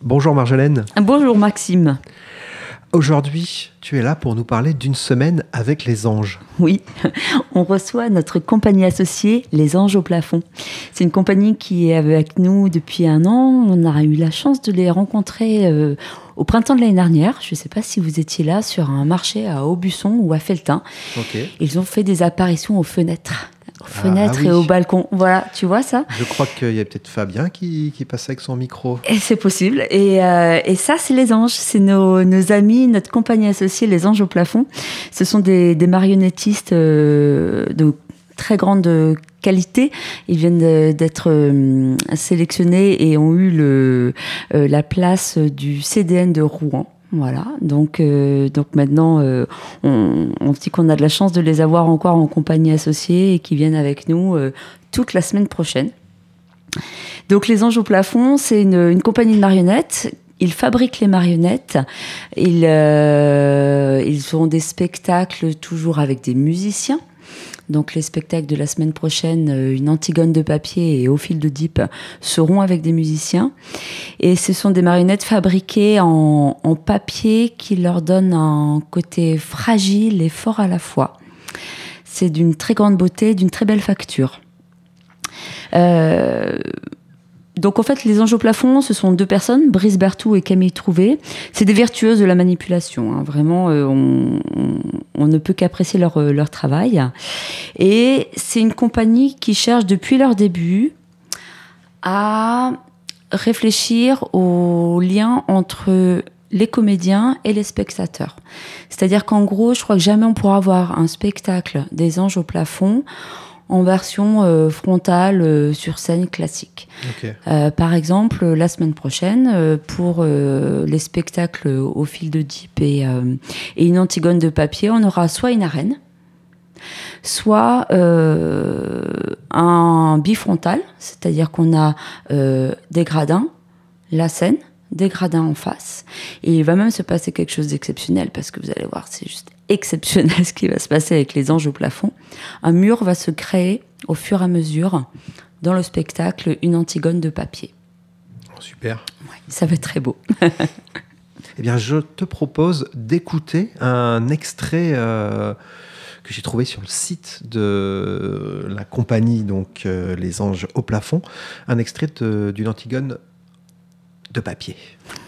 Bonjour Marjolaine. Bonjour Maxime. Aujourd'hui, tu es là pour nous parler d'une semaine avec les anges. Oui, on reçoit notre compagnie associée, Les Anges au Plafond. C'est une compagnie qui est avec nous depuis 1 an. On a eu la chance de les rencontrer au printemps de l'année dernière. Je ne sais pas si vous étiez là sur un marché à Aubusson ou à Felletin. Okay. Ils ont fait des apparitions aux fenêtres. Oui. Et au balcon. Voilà, tu vois ça ? Je crois qu'il y a peut-être Fabien qui passait avec son micro. Et c'est possible. Et ça, c'est les anges. C'est nos amis, notre compagnie associée, les Anges au Plafond. Ce sont des marionnettistes de très grande qualité. Ils viennent d'être sélectionnés et ont eu la place du CDN de Rouen. Voilà, donc maintenant, on dit qu'on a de la chance de les avoir encore en compagnie associée et qui viennent avec nous toute la semaine prochaine. Donc les Anges au Plafond, c'est une compagnie de marionnettes. Ils fabriquent les marionnettes. Ils ont des spectacles toujours avec des musiciens. Donc les spectacles de la semaine prochaine, une Antigone de papier et Au fil d'Oedipe seront avec des musiciens. Et ce sont des marionnettes fabriquées en papier qui leur donnent un côté fragile et fort à la fois. C'est d'une très grande beauté, d'une très belle facture. Donc en fait, les Anges au Plafond, ce sont 2 personnes, Brice Berthoud et Camille Trouvé. C'est des virtueuses de la manipulation. Hein. Vraiment, on ne peut qu'apprécier leur travail. Et c'est une compagnie qui cherche depuis leur début à réfléchir au lien entre les comédiens et les spectateurs. C'est-à-dire qu'en gros, je crois que jamais on pourra avoir un spectacle des Anges au Plafond en version frontale sur scène classique. Okay. Par exemple, la semaine prochaine, pour les spectacles Au fil d'Oedipe et une Antigone de papier, on aura soit une arène, soit un bifrontal, c'est-à-dire qu'on a des gradins, la scène, des gradins en face. Et il va même se passer quelque chose d'exceptionnel, parce que vous allez voir, c'est juste exceptionnel ce qui va se passer avec les Anges au Plafond. Un mur va se créer au fur et à mesure dans le spectacle Une Antigone de papier. Oh, super. Ouais, ça va être très beau. Eh bien, je te propose d'écouter un extrait que j'ai trouvé sur le site de la compagnie, donc Les Anges au Plafond, un extrait d'une Antigone de papier.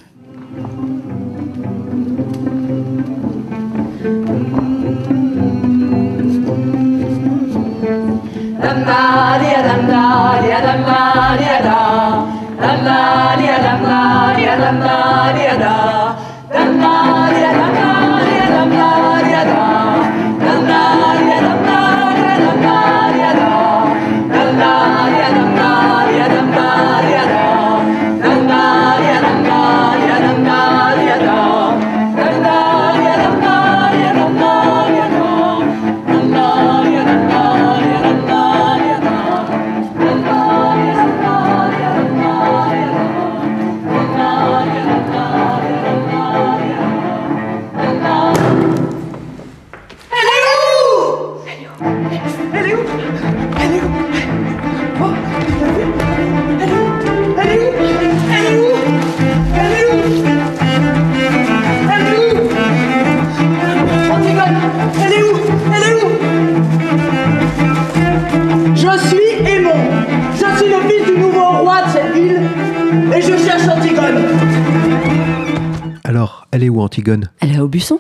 Alors, elle est où Antigone ? Elle est à Aubusson.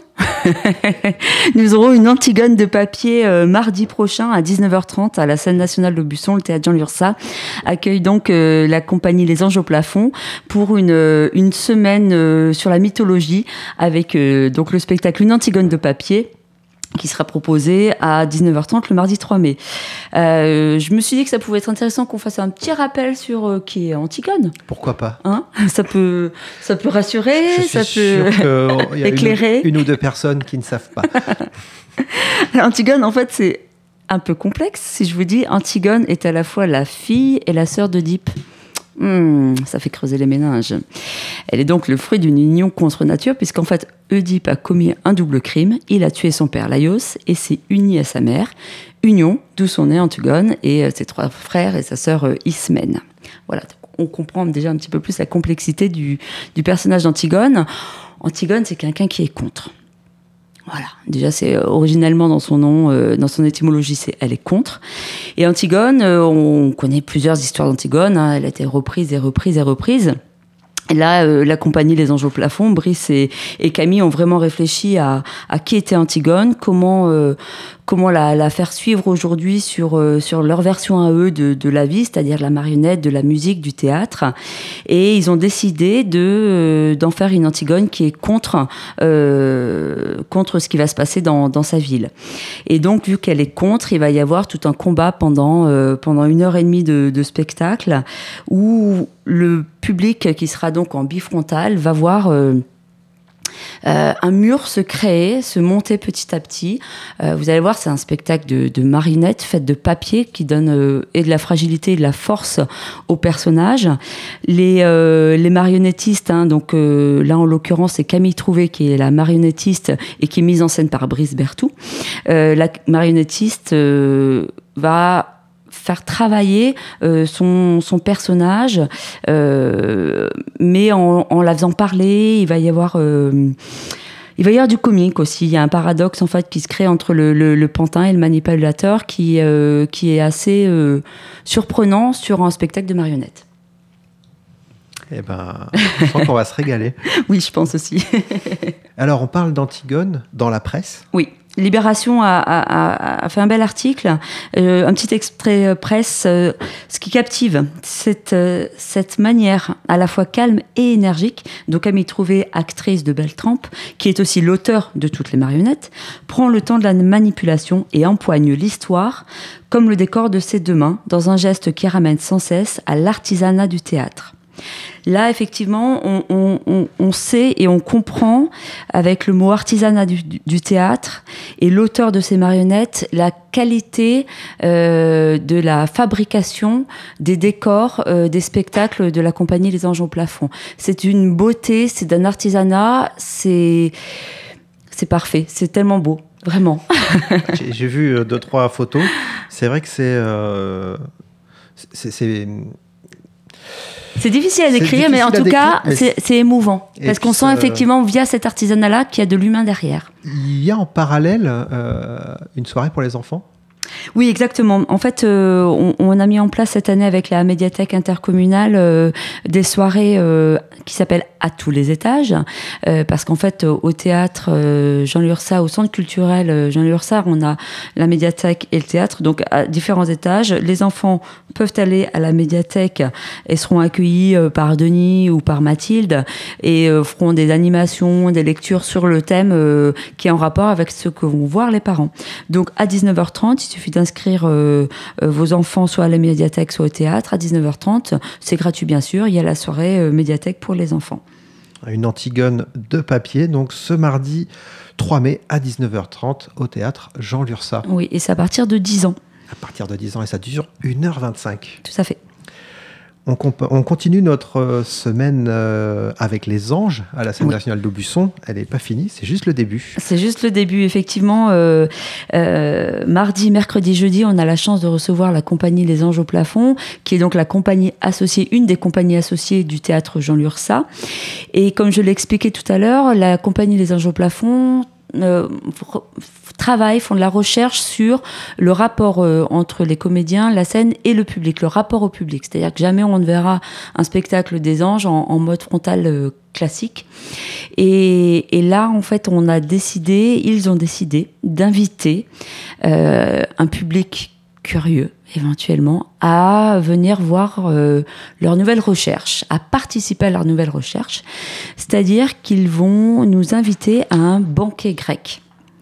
Nous aurons une Antigone de papier mardi prochain à 19h30 à la scène nationale d'Aubusson. Le théâtre Jean Lursa accueille donc la compagnie Les Anges au Plafond pour une semaine sur la mythologie avec donc le spectacle Une Antigone de papier qui sera proposé à 19h30 le mardi 3 mai. Je me suis dit que ça pouvait être intéressant qu'on fasse un petit rappel sur qui est Antigone. Pourquoi pas ? Hein ? Ça peut rassurer, ça peut qu'il y a éclairer. Une ou 2 personnes qui ne savent pas. Antigone, en fait, c'est un peu complexe. Si je vous dis Antigone est à la fois la fille et la sœur d'Oedipe. Ça fait creuser les méninges. Elle est donc le fruit d'une union contre nature, puisqu'en fait, Oedipe a commis un double crime. Il a tué son père Laios et s'est uni à sa mère. Union, d'où sont nés Antigone et ses 3 frères et sa sœur Ismène. Voilà, donc on comprend déjà un petit peu plus la complexité du personnage d'Antigone. Antigone, c'est quelqu'un qui est contre. Voilà, déjà c'est originellement dans son nom, dans son étymologie, elle est contre. Et Antigone, on connaît plusieurs histoires d'Antigone, hein, elle a été reprise et reprise et reprise. Et là, la compagnie Les Anges au plafond, Brice et Camille ont vraiment réfléchi à qui était Antigone, comment la faire suivre aujourd'hui sur leur version à eux de la vie, c'est-à-dire la marionnette, de la musique, du théâtre. Et ils ont décidé d'en faire une Antigone qui est contre ce qui va se passer dans sa ville. Et donc, vu qu'elle est contre, il va y avoir tout un combat pendant 1h30 de spectacle où le public, qui sera donc en bifrontal, va voir un mur se créer, se monter petit à petit. Vous allez voir, c'est un spectacle de marionnettes faites de papier qui donne et de la fragilité et de la force aux personnages. Les marionnettistes, hein, donc là en l'occurrence c'est Camille Trouvé qui est la marionnettiste et qui est mise en scène par Brice Berthoud. La marionnettiste va faire travailler son personnage, mais en la faisant parler, il va y avoir du comique aussi. Il y a un paradoxe en fait qui se crée entre le pantin et le manipulateur qui est assez surprenant sur un spectacle de marionnettes. Eh ben, je sens qu'on va se régaler. Oui, je pense aussi. Alors, on parle d'Antigone dans la presse. Oui. Libération a fait un bel article, un petit extrait presse. Ce qui captive, cette manière à la fois calme et énergique. Donc Camille Trouvé, actrice de Beltrame, qui est aussi l'auteur de toutes les marionnettes, prend le temps de la manipulation et empoigne l'histoire comme le décor de ses deux mains, dans un geste qui ramène sans cesse à l'artisanat du théâtre. Là, effectivement, on sait et on comprend, avec le mot artisanat du théâtre et l'auteur de ces marionnettes, la qualité de la fabrication des décors, des spectacles de la compagnie Les Anges au plafond. C'est une beauté, c'est d'un artisanat, c'est parfait, c'est tellement beau, vraiment. J'ai vu 2-3 photos. C'est vrai que c'est difficile à décrire, mais en tout cas, c'est émouvant. Parce qu'on sent effectivement, via cet artisanat-là, qu'il y a de l'humain derrière. Il y a en parallèle une soirée pour les enfants ? Oui, exactement. En fait, on a mis en place cette année avec la médiathèque intercommunale des soirées qui s'appellent À tous les étages, parce qu'en fait, au théâtre Jean Lurçat, au centre culturel Jean Lurçat, on a la médiathèque et le théâtre, donc à différents étages. Les enfants peuvent aller à la médiathèque et seront accueillis par Denis ou par Mathilde et feront des animations, des lectures sur le thème qui est en rapport avec ce que vont voir les parents. Donc à 19h30, il suffit d'inscrire vos enfants soit à la médiathèque, soit au théâtre. À 19h30, c'est gratuit bien sûr. Il y a la soirée médiathèque pour les enfants. Une Antigone de papier, donc ce mardi 3 mai à 19h30 au théâtre Jean Lurçat. Oui, et c'est à partir de 10 ans. À partir de 10 ans, et ça dure 1h25. Tout à fait. On continue notre semaine avec les anges à la scène nationale d'Aubusson. Elle n'est pas finie, c'est juste le début. C'est juste le début, effectivement. Mardi, mercredi, jeudi, on a la chance de recevoir la compagnie Les Anges au plafond, qui est donc la compagnie associée, une des compagnies associées du théâtre Jean Lurçat. Et comme je l'ai expliqué tout à l'heure, la compagnie Les Anges au plafond font de la recherche sur le rapport entre les comédiens, la scène et le public, le rapport au public. C'est-à-dire que jamais on ne verra un spectacle des anges en mode frontal classique. Et là, en fait, ils ont décidé d'inviter un public curieux, éventuellement, à venir voir leur nouvelle recherche, à participer à leur nouvelle recherche. C'est-à-dire qu'ils vont nous inviter à un banquet grec.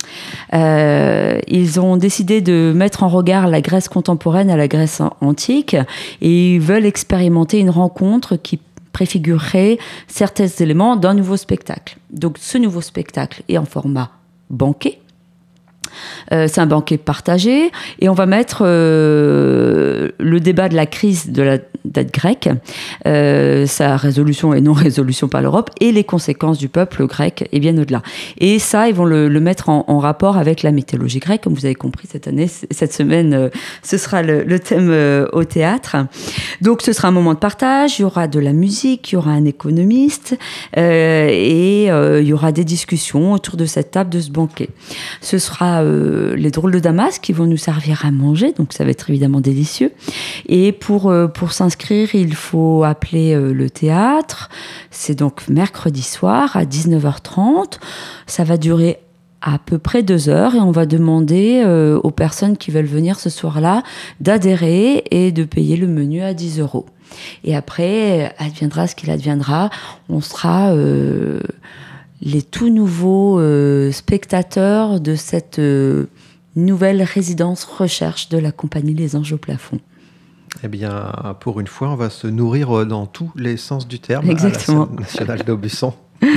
Ils ont décidé de mettre en regard la Grèce contemporaine à la Grèce antique et ils veulent expérimenter une rencontre qui préfigurerait certains éléments d'un nouveau spectacle. Donc ce nouveau spectacle est en format banquet. C'est un banquet partagé et on va mettre le débat de la crise de la dette grecque, sa résolution et non-résolution par l'Europe et les conséquences du peuple grec et bien au-delà. Et ça, ils vont le mettre en rapport avec la mythologie grecque. Comme vous avez compris, cette semaine, ce sera le thème au théâtre. Donc ce sera un moment de partage, il y aura de la musique, il y aura un économiste et il y aura des discussions autour de cette table, de ce banquet. Ce sera les drôles de Damas qui vont nous servir à manger, donc ça va être évidemment délicieux. Et pour s'inscrire, il faut appeler le théâtre. C'est donc mercredi soir à 19h30. Ça va durer à peu près 2 heures et on va demander aux personnes qui veulent venir ce soir-là d'adhérer et de payer le menu à 10 €. Et après, adviendra ce qu'il adviendra. On sera les tout nouveaux spectateurs de cette nouvelle résidence recherche de la compagnie Les Anges au plafond. Eh bien, pour une fois, on va se nourrir dans tous les sens du terme. Exactement. À la scène nationale d'Aubusson.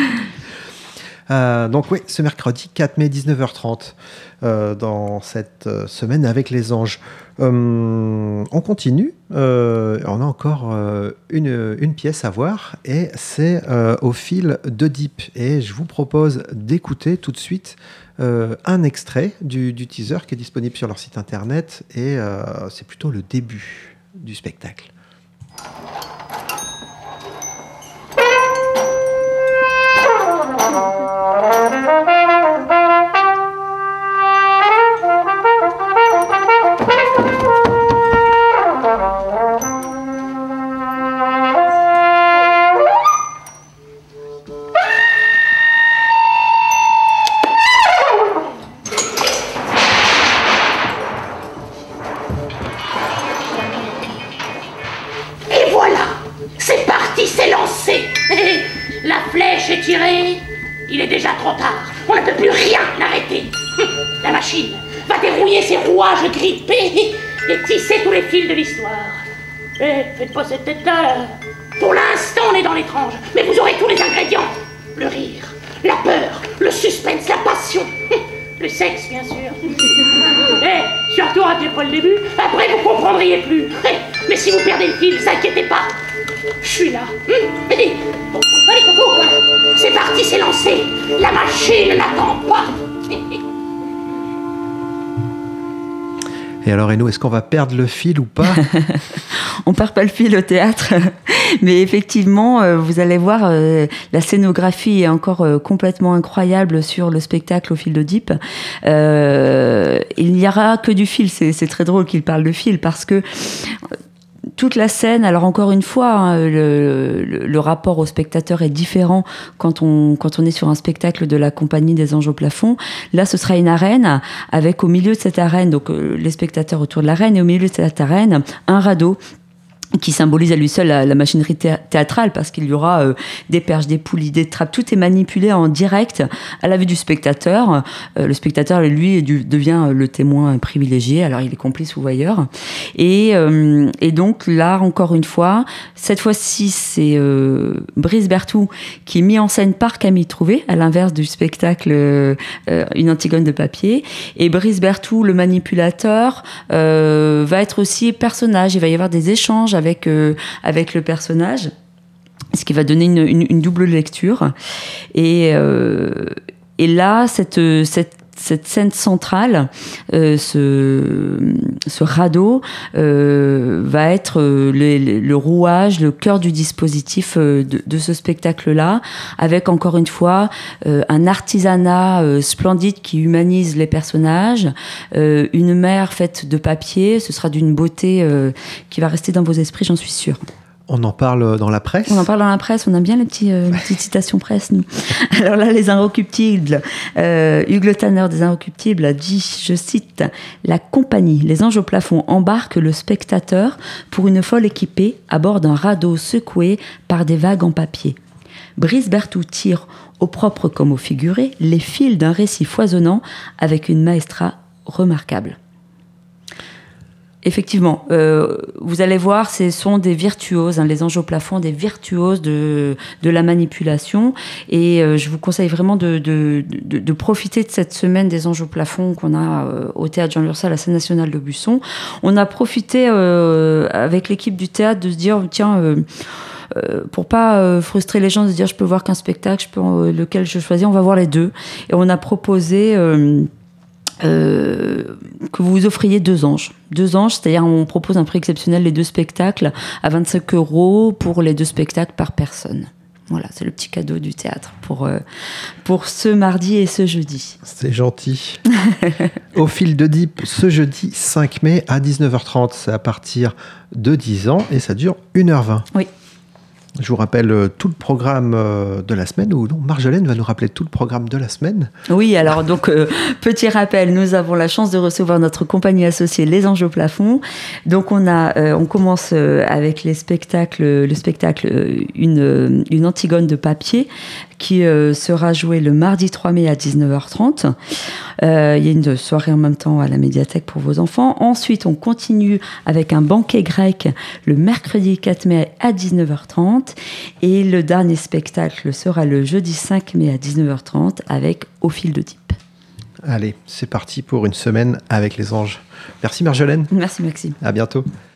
Donc oui, ce mercredi 4 mai 19h30 dans cette semaine avec les anges. On continue, on a encore une pièce à voir et c'est Au fil d'Oedipe. Et je vous propose d'écouter tout de suite un extrait du teaser qui est disponible sur leur site internet et c'est plutôt le début du spectacle. Il est déjà trop tard. On ne peut plus rien arrêter. La machine va dérouiller ses rouages grippés et tisser tous les fils de l'histoire. Faites pas cette tête-là. Pour l'instant, on est dans l'étrange. Mais vous aurez tous les ingrédients. Le rire, la peur, le suspense, la passion. Le sexe, bien sûr. Surtout ratez pas le début. Après, vous comprendriez plus. Mais si vous perdez le fil, ne vous inquiétez pas. Je suis là. Bon, allez, coco, quoi. C'est parti, c'est lancé. La machine n'attend pas. Et alors, Héno, est-ce qu'on va perdre le fil ou pas? On perd pas le fil au théâtre, mais effectivement, vous allez voir, la scénographie est encore complètement incroyable sur le spectacle Au fil d'Oedipe. Il n'y aura que du fil. C'est très drôle qu'il parle de fil parce que toute la scène, alors encore une fois, hein, le rapport au spectateur est différent quand on est sur un spectacle de la compagnie des Anges au plafond. Là, ce sera une arène avec au milieu de cette arène, donc les spectateurs autour de l'arène, et au milieu de cette arène, un radeau qui symbolise à lui seul la machinerie théâtrale, parce qu'il y aura des perches, des poulies, des trappes, tout est manipulé en direct à la vue du spectateur. Le spectateur, lui, devient le témoin privilégié, alors il est complice ou voyeur. Et donc là, encore une fois, cette fois-ci, c'est Brice Berthoud qui est mis en scène par Camille Trouvé, à l'inverse du spectacle Une Antigone de papier. Et Brice Berthoud, le manipulateur, va être aussi personnage. Il va y avoir des échanges avec le personnage, ce qui va donner une double lecture. Et là, cette scène centrale, ce radeau va être le rouage, le cœur du dispositif de ce spectacle-là, avec encore une fois un artisanat splendide qui humanise les personnages, une mer faite de papier. Ce sera d'une beauté qui va rester dans vos esprits, j'en suis sûre. On en parle dans la presse? On en parle dans la presse, on aime bien les petites citations presse, nous. Alors là, les Inrecuptibles, Hugues Le Tanner des Inrecuptibles dit, je cite, « La compagnie Les Anges au plafond embarque le spectateur pour une folle équipée à bord d'un radeau secoué par des vagues en papier. Brice Berthoud tire, au propre comme au figuré, les fils d'un récit foisonnant avec une maestra remarquable. » Effectivement, vous allez voir, ce sont des virtuoses, les anges au plafond, des virtuoses de la manipulation. Et je vous conseille vraiment de profiter de cette semaine des anges au plafond qu'on a au théâtre Jean Lursa à la scène nationale de Busson. On a profité avec l'équipe du théâtre de se dire, tiens... pour pas frustrer les gens de se dire je peux voir qu'un spectacle, lequel je choisis, on va voir les deux. Et on a proposé que vous offriez 2 anges. 2 anges, c'est-à-dire on propose un prix exceptionnel, les 2 spectacles, à 25 € pour les 2 spectacles par personne. Voilà, c'est le petit cadeau du théâtre pour ce mardi et ce jeudi. C'est gentil. Au fil de Deep, ce jeudi 5 mai à 19h30, c'est à partir de 10 ans et ça dure 1h20. Oui. Je vous rappelle tout le programme de la semaine, ou non, Marjolaine va nous rappeler tout le programme de la semaine. Oui, alors donc, petit rappel, nous avons la chance de recevoir notre compagnie associée Les Anges au plafond. Donc on commence avec le spectacle une Antigone de papier qui sera jouée le mardi 3 mai à 19h30. Il y a une soirée en même temps à la médiathèque pour vos enfants. Ensuite, on continue avec un banquet grec le mercredi 4 mai à 19h30. Et le dernier spectacle sera le jeudi 5 mai à 19h30 avec Au fil de Deep. Allez, c'est parti pour une semaine avec les anges. Merci Marjolaine. Merci Maxime. À bientôt.